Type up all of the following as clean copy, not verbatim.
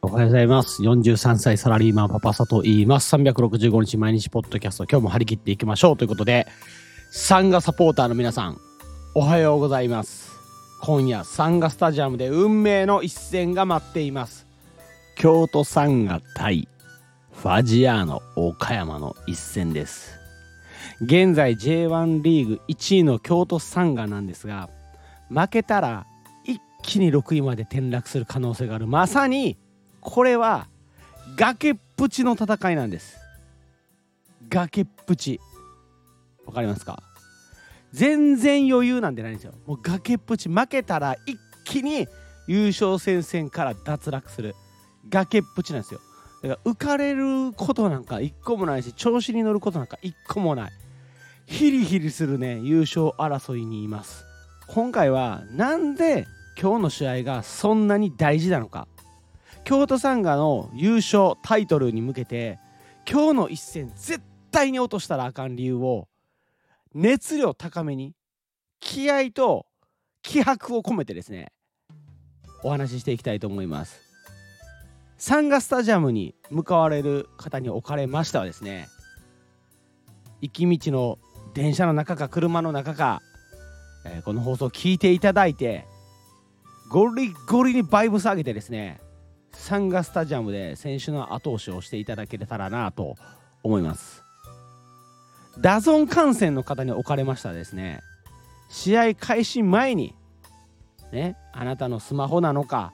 おはようございます。43歳サラリーマンパパサと言います。365日毎日ポッドキャスト、今日も張り切っていきましょうということで、サンガサポーターの皆さん、おはようございます。今夜サンガスタジアムで運命の一戦が待っています。京都サンガ対ファジアーノ岡山の一戦です。現在 J1 リーグ1位の京都サンガなんですが、負けたら一気に6位まで転落する可能性がある。まさにこれは崖っぷちの戦いなんです。崖っぷち、わかりますか？全然余裕なんてないんですよ。もう崖っぷち、負けたら一気に優勝戦線から脱落する崖っぷちなんですよ。だから浮かれることなんか一個もないし、調子に乗ることなんか一個もない、ヒリヒリするね優勝争いにいます。今回はなんで今日の試合がそんなに大事なのか、京都サンガの優勝タイトルに向けて今日の一戦絶対に落としたらあかん理由を熱量高めに気合と気迫を込めてですね、お話ししていきたいと思います。サンガスタジアムに向かわれる方におかれましてはですね、行き道の電車の中か車の中か、この放送を聞いていただいてゴリゴリにバイブス上げてですね、サンガスタジアムで選手の後押しをしていただけたらなと思います。ダゾーン観戦の方におかれましたらですね、試合開始前にね、あなたのスマホなのか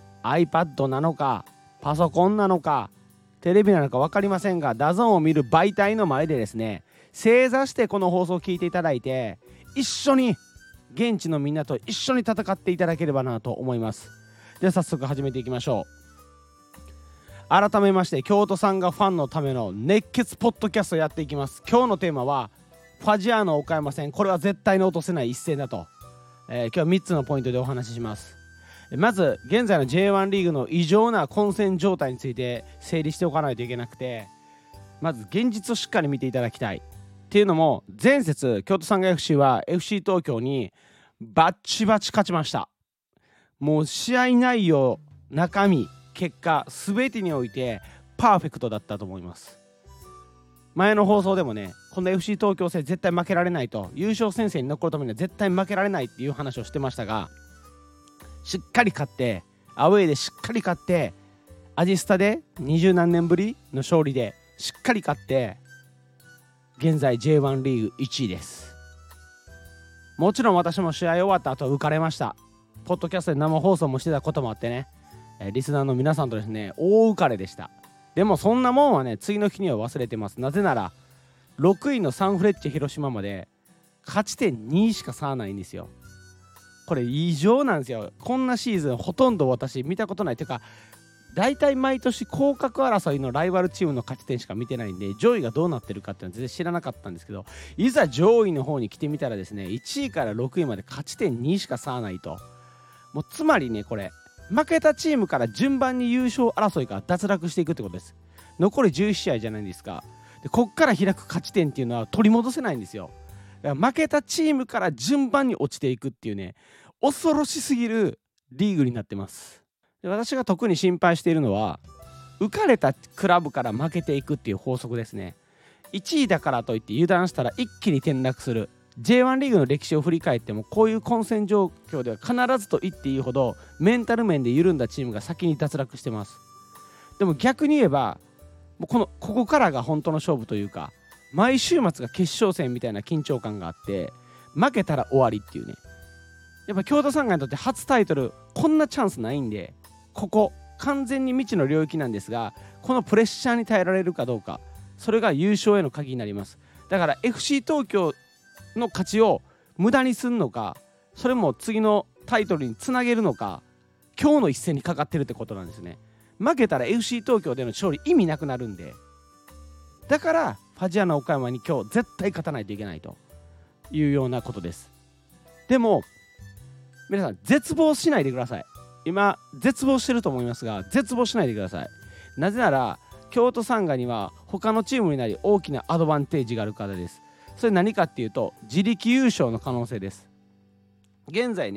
iPad なのかパソコンなのかテレビなのか分かりませんが、ダゾーンを見る媒体の前でですね、正座してこの放送を聞いていただいて、一緒に現地のみんなと一緒に戦っていただければなと思います。では早速始めていきましょう。改めまして京都サンガファンのための熱血ポッドキャストをやっていきます。今日のテーマはファジアーノ岡山戦、これは絶対に落とせない一戦だと、今日は3つのポイントでお話しします。まず現在の J1 リーグの異常な混戦状態について整理しておかないといけなくて、まず現実をしっかり見ていただきたいっていうのも、前節京都サンガ FC は FC 東京にバッチバチ勝ちました。もう試合内容、中身、結果全てにおいてパーフェクトだったと思います。前の放送でもね、この FC 東京戦絶対負けられないと、優勝戦線に残るためには絶対負けられないっていう話をしてましたが、しっかり勝って、アウェーでしっかり勝って、アジスタで20何年ぶりの勝利でしっかり勝って、現在 J1 リーグ1位です。もちろん私も試合終わった後浮かれました。ポッドキャストで生放送もしてたこともあってね、リスナーの皆さんとですね、大浮かれでした。でもそんなもんはね、次の日には忘れてます。なぜなら6位のサンフレッチェ広島まで勝ち点2しか差ないんですよ。これ異常なんですよ。こんなシーズンほとんど私見たことない。というか大体毎年降格争いのライバルチームの勝ち点しか見てないんで、上位がどうなってるかっていうのは全然知らなかったんですけど、いざ上位の方に来てみたらですね、1位から6位まで勝ち点2しか差ないと。もうつまりね、これ負けたチームから順番に優勝争いから脱落していくってことです。残り11試合じゃないですか。でこっから開く勝ち点っていうのは取り戻せないんですよ。だから負けたチームから順番に落ちていくっていうね、恐ろしすぎるリーグになってます。で私が特に心配しているのは、浮かれたクラブから負けていくっていう法則ですね。1位だからといって油断したら一気に転落する。 J1 リーグの歴史を振り返っても、こういう混戦状況では必ずと言っていいほどメンタル面で緩んだチームが先に脱落してます。でも逆に言えば、もうここからが本当の勝負というか、毎週末が決勝戦みたいな緊張感があって、負けたら終わりっていうね。やっぱ京都サンガにとって初タイトル、こんなチャンスないんで、ここ完全に未知の領域なんですが、このプレッシャーに耐えられるかどうか、それが優勝への鍵になります。だから FC 東京の勝ちを無駄にするのか、それも次のタイトルにつなげるのか、今日の一戦にかかってるってことなんですね。負けたら FC 東京での勝利意味なくなるんで、だからファジアーノ岡山に今日絶対勝たないといけないというようなことです。でも皆さん絶望しないでください。今絶望してると思いますが、絶望しないでください。なぜなら京都サンガには他のチームになり大きなアドバンテージがあるからです。それ何かっていうと、自力優勝の可能性です。現在ね、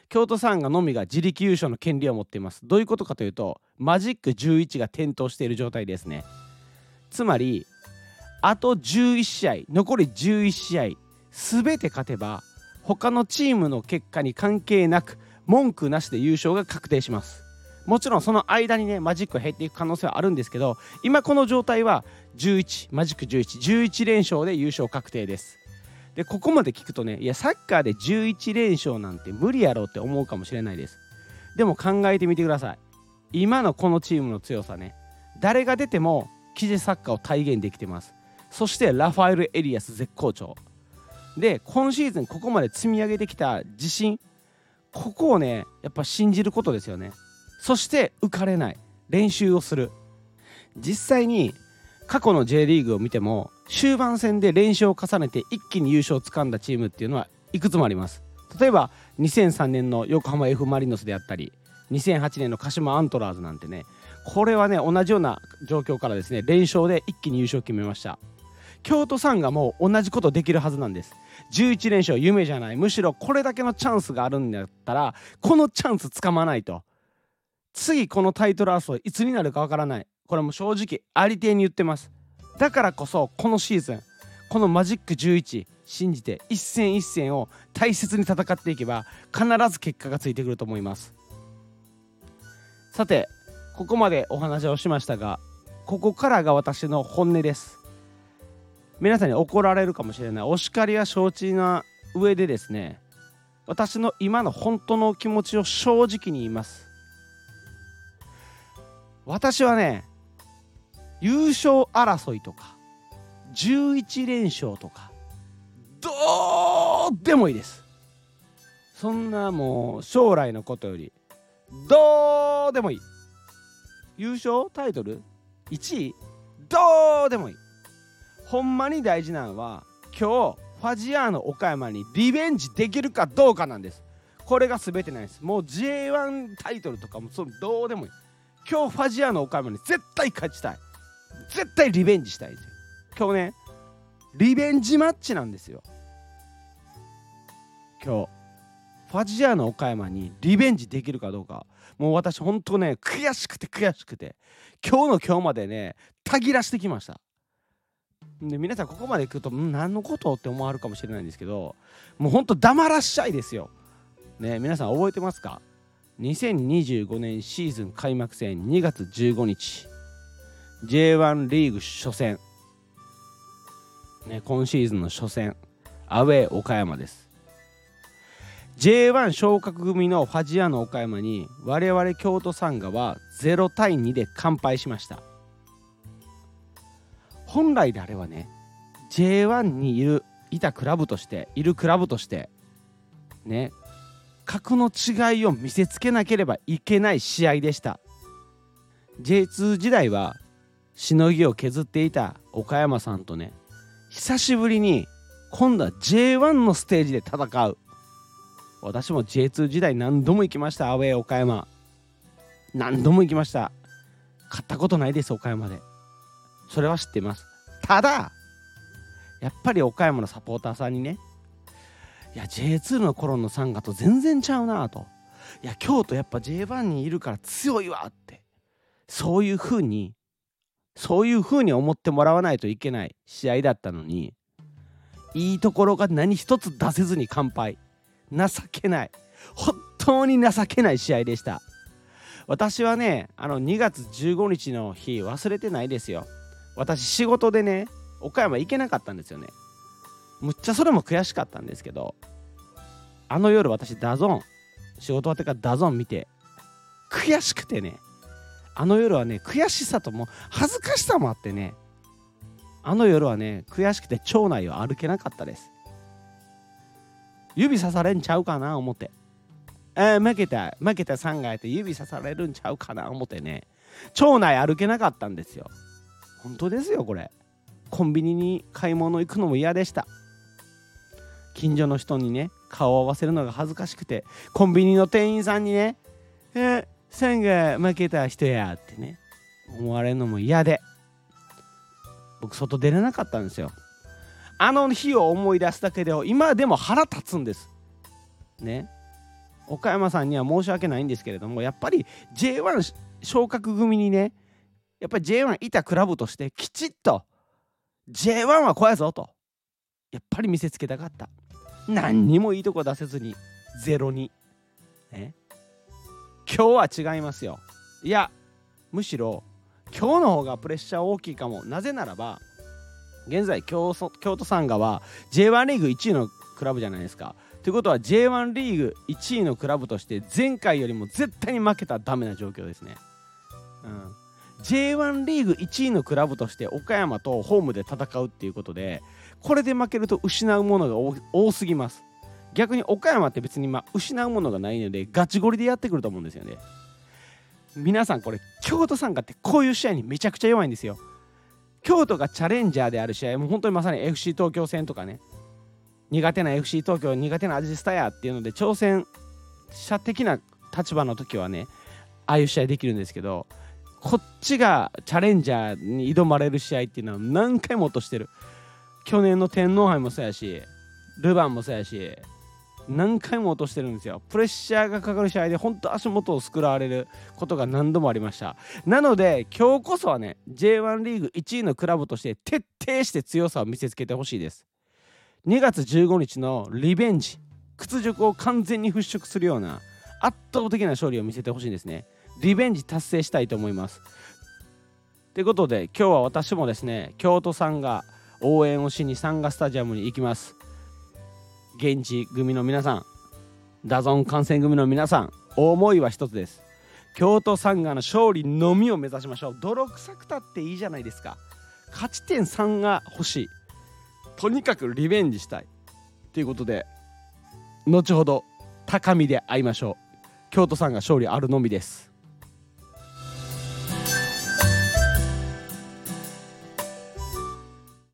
京都サンガのみが自力優勝の権利を持っています。どういうことかというと、マジック11が点灯している状態ですね。つまりあと11試合、残り11試合全て勝てば他のチームの結果に関係なく文句なしで優勝が確定します。もちろんその間にねマジックが減っていく可能性はあるんですけど、今この状態はマジック11連勝で優勝確定です。でここまで聞くとね、いやサッカーで11連勝なんて無理やろって思うかもしれないです。でも考えてみてください。今のこのチームの強さね、誰が出てもキジサッカーを体現できてます。そしてラファエル・エリアス絶好調で、今シーズンここまで積み上げてきた自信、ここをねやっぱ信じることですよね。そして浮かれない、練習をする。実際に過去の J リーグを見ても終盤戦で連勝を重ねて一気に優勝をつかんだチームっていうのはいくつもあります。例えば2003年の横浜 F マリノスであったり、2008年の鹿島アントラーズなんてね、これはね同じような状況からですね連勝で一気に優勝を決めました。京都サンガも同じことできるはずなんです。11連勝夢じゃない、むしろこれだけのチャンスがあるんだったらこのチャンスつかまないと、次このタイトル争いいつになるかわからない。これも正直ありていに言ってます。だからこそこのシーズンこのマジック11信じて一戦一戦を大切に戦っていけば必ず結果がついてくると思います。さてここまでお話をしましたが、ここからが私の本音です。皆さんに怒られるかもしれない、お叱りは承知な上でですね、私の今の本当の気持ちを正直に言います。私はね優勝争いとか11連勝とかどうでもいいです。そんなもう将来のことよりどうでもいい。優勝タイトル1位どうでもいい。ほんまに大事なのは今日ファジアーノ岡山にリベンジできるかどうかなんです。これが全てなんです。もう J1 タイトルとかもそうどうでもいい。今日ファジアーノ岡山に絶対勝ちたい、絶対リベンジしたいですよ。今日ねリベンジマッチなんですよ。今日ファジアーノ岡山にリベンジできるかどうか、もう私ほんとね悔しくて今日の今日までねたぎらしてきました。で皆さんここまで来ると何のことって思われるかもしれないんですけど、もうほんと黙らっしゃいですよね。皆さん覚えてますか？2025年シーズン開幕戦2月15日 J1 リーグ初戦、ね、今シーズンの初戦アウェー岡山です。 J1 昇格組のファジアーノ岡山に我々京都サンガは0対2で完敗しました。本来であればね J1 にいたクラブとしてね格の違いを見せつけなければいけない試合でした。 J2 時代はしのぎを削っていた岡山さんとね久しぶりに今度は J1 のステージで戦う。私も J2 時代何度も行きました。アウェー岡山何度も行きました。勝ったことないです岡山で、それは知っています。ただやっぱり岡山のサポーターさんにね、いや J2 の頃のサンガと全然ちゃうなと、いや京都やっぱ J1 にいるから強いわって、そういう風に思ってもらわないといけない試合だったのに、いいところが何一つ出せずに完敗。情けない、本当に情けない試合でした。私はね2月15日の日忘れてないですよ。私仕事でね岡山行けなかったんですよね。むっちゃそれも悔しかったんですけど、あの夜私ダゾーン仕事終わってからダゾーン見て悔しくてね、あの夜はね悔しさとも恥ずかしさもあってね、あの夜はね悔しくて町内を歩けなかったです。指さされんちゃうかな思って、負けたサンガやって指さされるんちゃうかな思ってね町内歩けなかったんですよ。本当ですよ。これコンビニに買い物行くのも嫌でした。近所の人にね顔を合わせるのが恥ずかしくて、コンビニの店員さんにねサンガ負けた人やってね思われるのも嫌で、僕外出れなかったんですよ。あの日を思い出すだけで今でも腹立つんですね。 岡山さんには申し訳ないんですけれども、やっぱり J1 昇格組にね、やっぱり J1 いたクラブとしてきちっと J1 はこうやぞとやっぱり見せつけたかった。何にもいいとこ出せずに0-2、ね、今日は違いますよ。いやむしろ今日の方がプレッシャー大きいかも。なぜならば現在京都サンガは J1 リーグ1位のクラブじゃないですか。ということは J1 リーグ1位のクラブとして前回よりも絶対に負けたらダメな状況ですね。J1 リーグ1位のクラブとして岡山とホームで戦うっていうことで、これで負けると失うものが多すぎます。逆に岡山って別に失うものがないのでガチゴリでやってくると思うんですよね。皆さんこれ京都サンガってこういう試合にめちゃくちゃ弱いんですよ。京都がチャレンジャーである試合も本当にまさに FC 東京戦とかね、苦手な FC 東京苦手なアジスタやっていうので挑戦者的な立場の時はねああいう試合できるんですけど、こっちがチャレンジャーに挑まれる試合っていうのは何回も落としてる。去年の天皇杯もそうやしルヴァンもそうやし何回も落としてるんですよ。プレッシャーがかかる試合で本当足元をすくらわれることが何度もありました。なので今日こそはね J1 リーグ1位のクラブとして徹底して強さを見せつけてほしいです。2月15日のリベンジ屈辱を完全に払拭するような圧倒的な勝利を見せてほしいんですね。リベンジ達成したいと思います。ということで今日は私もですね京都サンガ応援をしにサンガスタジアムに行きます。現地組の皆さん、ダゾーン観戦組の皆さん、思いは一つです。京都サンガの勝利のみを目指しましょう。泥臭くたっていいじゃないですか。勝ち点3が欲しい。とにかくリベンジしたいということで後ほど高みで会いましょう。京都サンガ勝利あるのみです。